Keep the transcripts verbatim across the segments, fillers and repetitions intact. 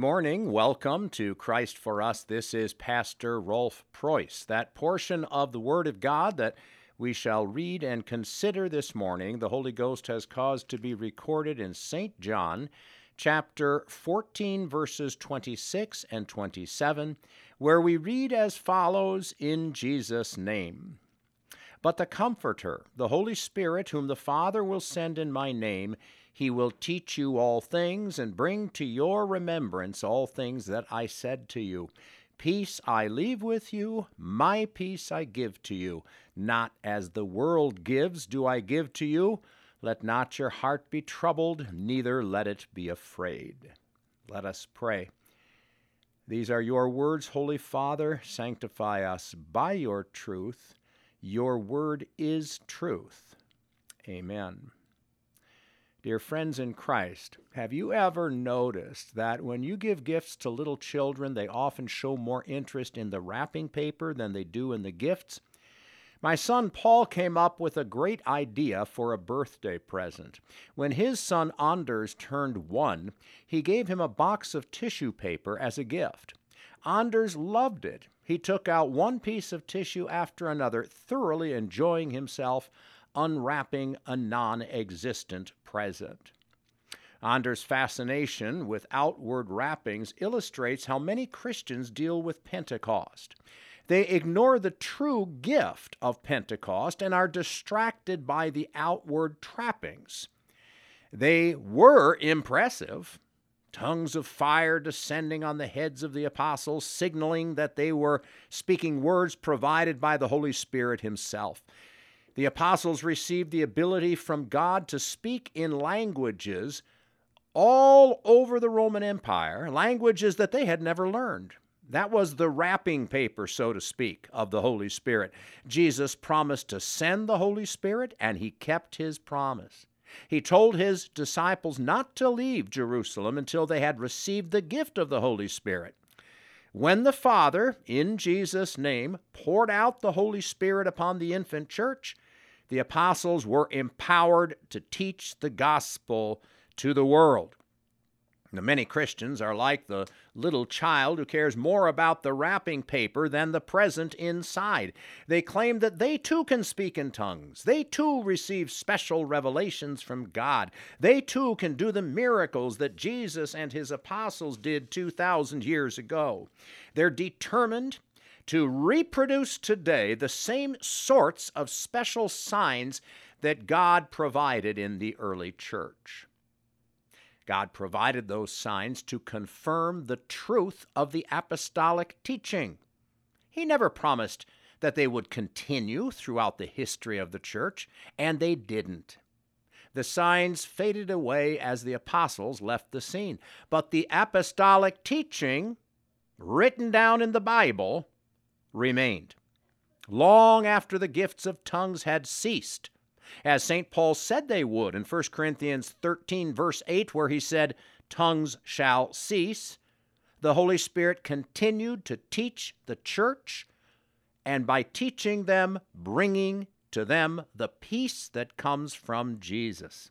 morning. Welcome to Christ for Us. This is Pastor Rolf Preuss. That portion of the Word of God that we shall read and consider this morning, the Holy Ghost has caused to be recorded in Saint John, chapter fourteen, verses twenty-six and twenty-seven, where we read as follows in Jesus' name. But the Comforter, the Holy Spirit, whom the Father will send in my name, he will teach you all things and bring to your remembrance all things that I said to you. Peace I leave with you, my peace I give to you. Not as the world gives do I give to you. Let not your heart be troubled, neither let it be afraid. Let us pray. These are your words, Holy Father. Sanctify us by your truth. Your word is truth. Amen. Dear friends in Christ, have you ever noticed that when you give gifts to little children, they often show more interest in the wrapping paper than they do in the gifts? My son Paul came up with a great idea for a birthday present. When his son Anders turned one, he gave him a box of tissue paper as a gift. Anders loved it. He took out one piece of tissue after another, thoroughly enjoying himself unwrapping a non-existent present. Anders' fascination with outward wrappings illustrates how many Christians deal with Pentecost. They ignore the true gift of Pentecost and are distracted by the outward trappings. They were impressive. Tongues of fire descending on the heads of the apostles, signaling that they were speaking words provided by the Holy Spirit himself. The apostles received the ability from God to speak in languages all over the Roman Empire, languages that they had never learned. That was the wrapping paper, so to speak, of the Holy Spirit. Jesus promised to send the Holy Spirit, and he kept his promise. He told his disciples not to leave Jerusalem until they had received the gift of the Holy Spirit. When the Father, in Jesus' name, poured out the Holy Spirit upon the infant church, the apostles were empowered to teach the gospel to the world. Now, many Christians are like the little child who cares more about the wrapping paper than the present inside. They claim that they too can speak in tongues. They too receive special revelations from God. They too can do the miracles that Jesus and his apostles did two thousand years ago. They're determined to reproduce today the same sorts of special signs that God provided in the early church. God provided those signs to confirm the truth of the apostolic teaching. He never promised that they would continue throughout the history of the church, and they didn't. The signs faded away as the apostles left the scene, but the apostolic teaching, written down in the Bible, remained long after the gifts of tongues had ceased, as Saint Paul said they would in First Corinthians thirteen, verse eight, where he said, "Tongues shall cease." The Holy Spirit continued to teach the church, and by teaching them, bringing to them the peace that comes from Jesus.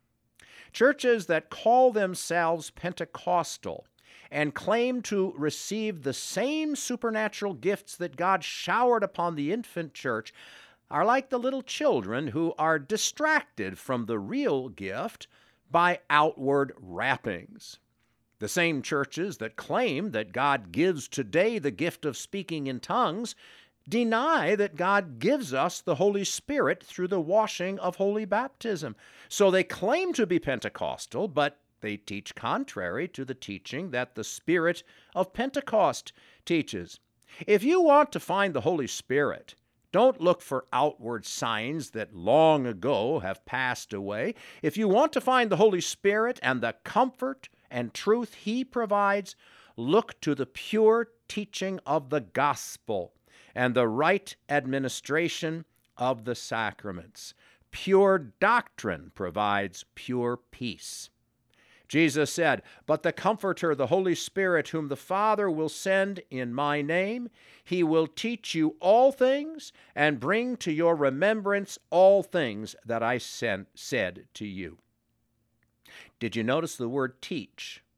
Churches that call themselves Pentecostal and claim to receive the same supernatural gifts that God showered upon the infant church are like the little children who are distracted from the real gift by outward wrappings. The same churches that claim that God gives today the gift of speaking in tongues deny that God gives us the Holy Spirit through the washing of holy baptism. So they claim to be Pentecostal, but they teach contrary to the teaching that the Spirit of Pentecost teaches. If you want to find the Holy Spirit, don't look for outward signs that long ago have passed away. If you want to find the Holy Spirit and the comfort and truth He provides, look to the pure teaching of the gospel and the right administration of the sacraments. Pure doctrine provides pure peace. Jesus said, "But the Comforter, the Holy Spirit, whom the Father will send in my name, he will teach you all things and bring to your remembrance all things that I sent, said to you." Did you notice the word teach?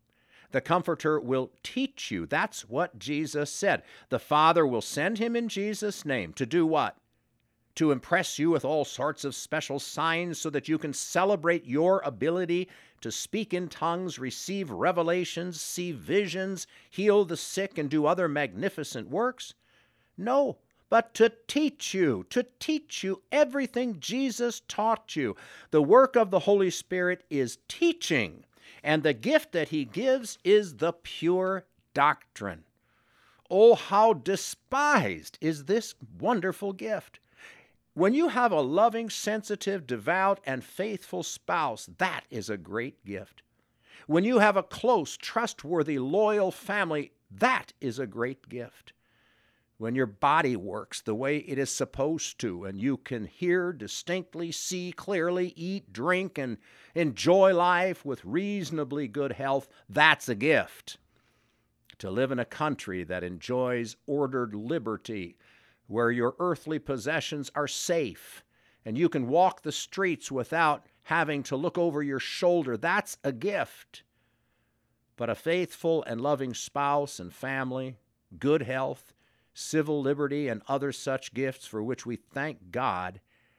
The Comforter will teach you. That's what Jesus said. The Father will send him in Jesus' name to do what? To impress you with all sorts of special signs so that you can celebrate your ability to speak in tongues, receive revelations, see visions, heal the sick, and do other magnificent works? No, but to teach you, to teach you everything Jesus taught you. The work of the Holy Spirit is teaching, and the gift that he gives is the pure doctrine. Oh, how despised is this wonderful gift! When you have a loving, sensitive, devout, and faithful spouse, that is a great gift. When you have a close, trustworthy, loyal family, that is a great gift. When your body works the way it is supposed to, and you can hear distinctly, see clearly, eat, drink, and enjoy life with reasonably good health, that's a gift. To live in a country that enjoys ordered liberty, where your earthly possessions are safe, and you can walk the streets without having to look over your shoulder, that's a gift. But a faithful and loving spouse and family, good health, civil liberty, and other such gifts for which we thank God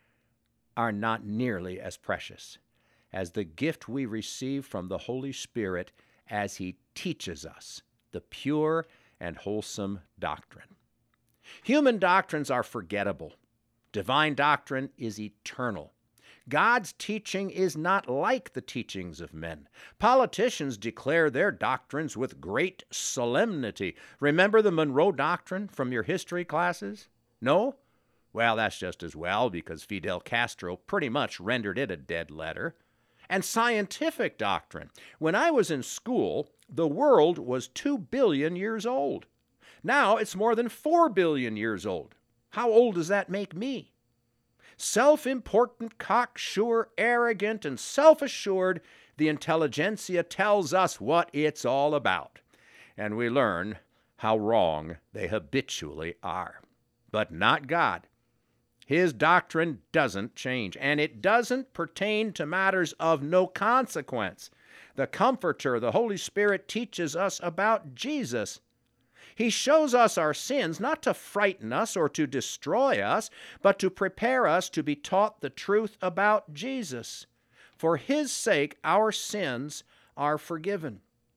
are not nearly as precious as the gift we receive from the Holy Spirit as he teaches us the pure and wholesome doctrine. Human doctrines are forgettable. Divine doctrine is eternal. God's teaching is not like the teachings of men. Politicians declare their doctrines with great solemnity. Remember the Monroe Doctrine from your history classes? No? Well, that's just as well, because Fidel Castro pretty much rendered it a dead letter. And scientific doctrine. When I was in school, the world was two billion years old. Now it's more than four billion years old. How old does that make me? Self-important, cocksure, arrogant, and self-assured, the intelligentsia tells us what it's all about. And we learn how wrong they habitually are. But not God. His doctrine doesn't change, and it doesn't pertain to matters of no consequence. The Comforter, the Holy Spirit, teaches us about Jesus. He shows us our sins not to frighten us or to destroy us, but to prepare us to be taught the truth about Jesus. For his sake, our sins are forgiven.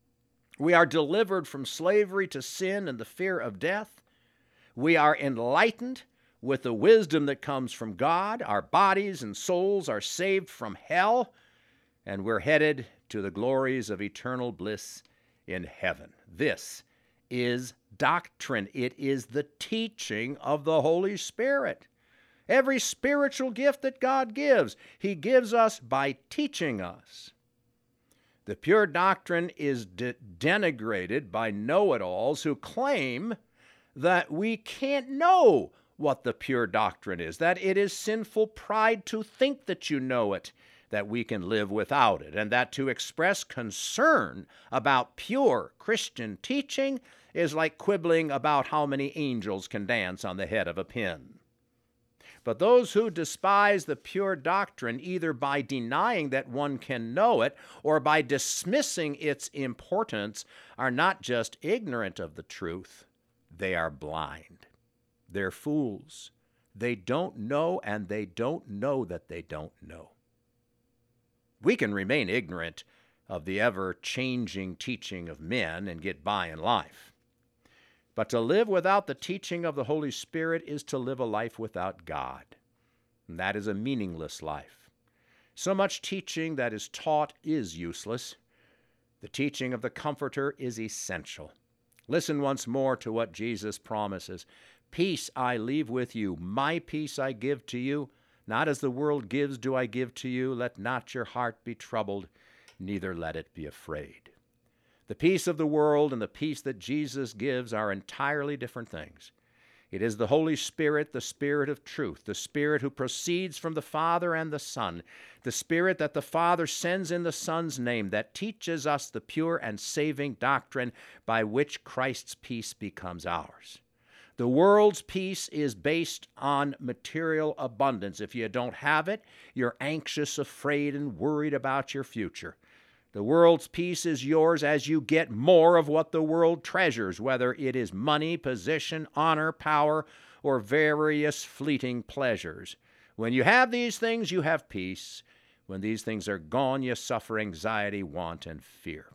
We are delivered from slavery to sin and the fear of death. We are enlightened with the wisdom that comes from God. Our bodies and souls are saved from hell, and we're headed to the glories of eternal bliss in heaven. This is doctrine. It is the teaching of the Holy Spirit. Every spiritual gift that God gives, he gives us by teaching us. The pure doctrine is de- denigrated by know-it-alls who claim that we can't know what the pure doctrine is, that it is sinful pride to think that you know it, that we can live without it, and that to express concern about pure Christian teaching is like quibbling about how many angels can dance on the head of a pin. But those who despise the pure doctrine, either by denying that one can know it or by dismissing its importance, are not just ignorant of the truth, they are blind. They're fools. They don't know, and they don't know that they don't know. We can remain ignorant of the ever-changing teaching of men and get by in life. But to live without the teaching of the Holy Spirit is to live a life without God. And that is a meaningless life. So much teaching that is taught is useless. The teaching of the Comforter is essential. Listen once more to what Jesus promises. Peace I leave with you, my peace I give to you. Not as the world gives do I give to you. Let not your heart be troubled, neither let it be afraid. The peace of the world and the peace that Jesus gives are entirely different things. It is the Holy Spirit, the Spirit of truth, the Spirit who proceeds from the Father and the Son, the Spirit that the Father sends in the Son's name, that teaches us the pure and saving doctrine by which Christ's peace becomes ours. The world's peace is based on material abundance. If you don't have it, you're anxious, afraid, and worried about your future. The world's peace is yours as you get more of what the world treasures, whether it is money, position, honor, power, or various fleeting pleasures. When you have these things, you have peace. When these things are gone, you suffer anxiety, want, and fear.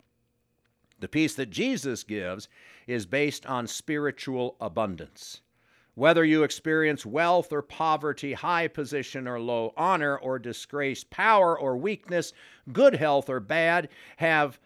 The peace that Jesus gives is based on spiritual abundance. Whether you experience wealth or poverty, high position or low, honor or disgrace, power or weakness, good health or bad, have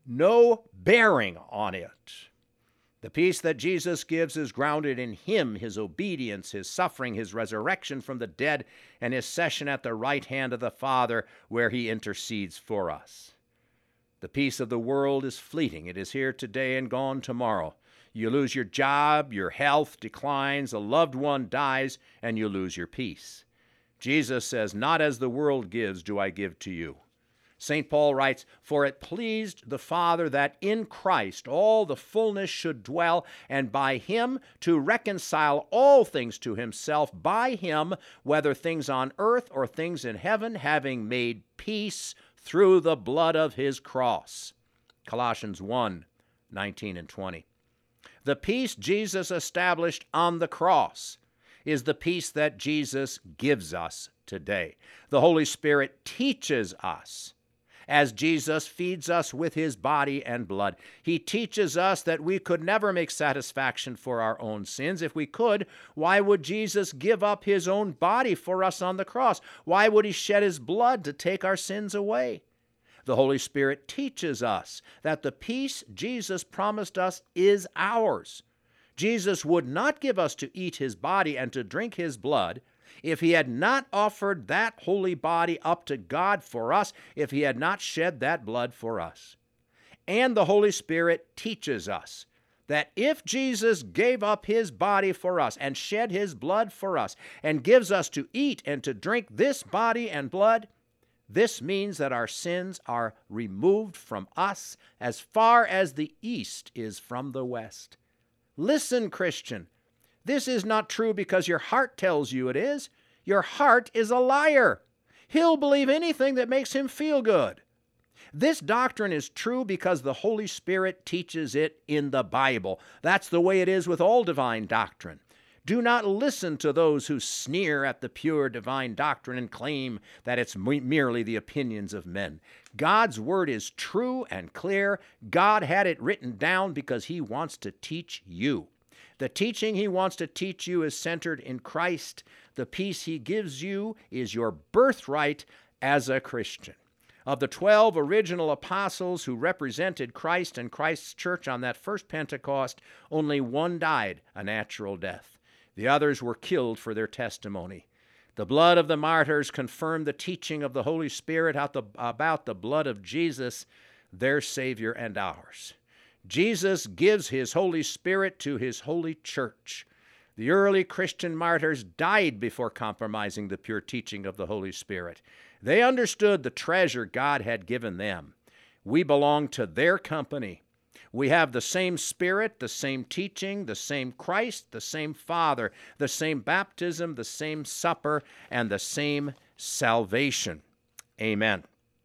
no bearing on it. The peace that Jesus gives is grounded in Him, His obedience, His suffering, His resurrection from the dead, and His session at the right hand of the Father, where He intercedes for us. The peace of the world is fleeting. It is here today and gone tomorrow. You lose your job, your health declines, a loved one dies, and you lose your peace. Jesus says, "Not as the world gives do I give to you." Saint Paul writes, "For it pleased the Father that in Christ all the fullness should dwell, and by Him to reconcile all things to Himself, by Him, whether things on earth or things in heaven, having made peace through the blood of His cross." Colossians one, nineteen and twenty. The peace Jesus established on the cross is the peace that Jesus gives us today. The Holy Spirit teaches us as Jesus feeds us with His body and blood. He teaches us that we could never make satisfaction for our own sins. If we could, why would Jesus give up His own body for us on the cross? Why would He shed His blood to take our sins away? The Holy Spirit teaches us that the peace Jesus promised us is ours. Jesus would not give us to eat His body and to drink His blood if He had not offered that holy body up to God for us, if He had not shed that blood for us. And the Holy Spirit teaches us that if Jesus gave up His body for us and shed His blood for us and gives us to eat and to drink this body and blood, this means that our sins are removed from us as far as the east is from the west. Listen, Christian, this is not true because your heart tells you it is. Your heart is a liar. He'll believe anything that makes him feel good. This doctrine is true because the Holy Spirit teaches it in the Bible. That's the way it is with all divine doctrine. Do not listen to those who sneer at the pure divine doctrine and claim that it's merely the opinions of men. God's word is true and clear. God had it written down because He wants to teach you. The teaching He wants to teach you is centered in Christ. The peace He gives you is your birthright as a Christian. Of the twelve original apostles who represented Christ and Christ's church on that first Pentecost, only one died a natural death. The others were killed for their testimony. The blood of the martyrs confirmed the teaching of the Holy Spirit about the blood of Jesus, their Savior and ours. Jesus gives His Holy Spirit to His holy church. The early Christian martyrs died before compromising the pure teaching of the Holy Spirit. They understood the treasure God had given them. We belong to their company. We have the same Spirit, the same teaching, the same Christ, the same Father, the same baptism, the same supper, and the same salvation. Amen.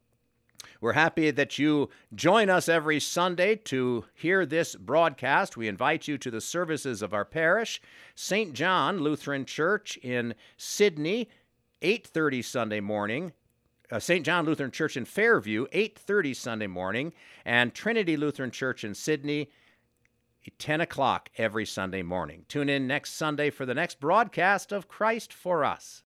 We're happy that you join us every Sunday to hear this broadcast. We invite you to the services of our parish, Saint John Lutheran Church in Sydney, eight thirty Sunday morning, Uh, Saint John Lutheran Church in Fairview, eight thirty Sunday morning, and Trinity Lutheran Church in Sydney, ten o'clock every Sunday morning. Tune in next Sunday for the next broadcast of Christ for Us.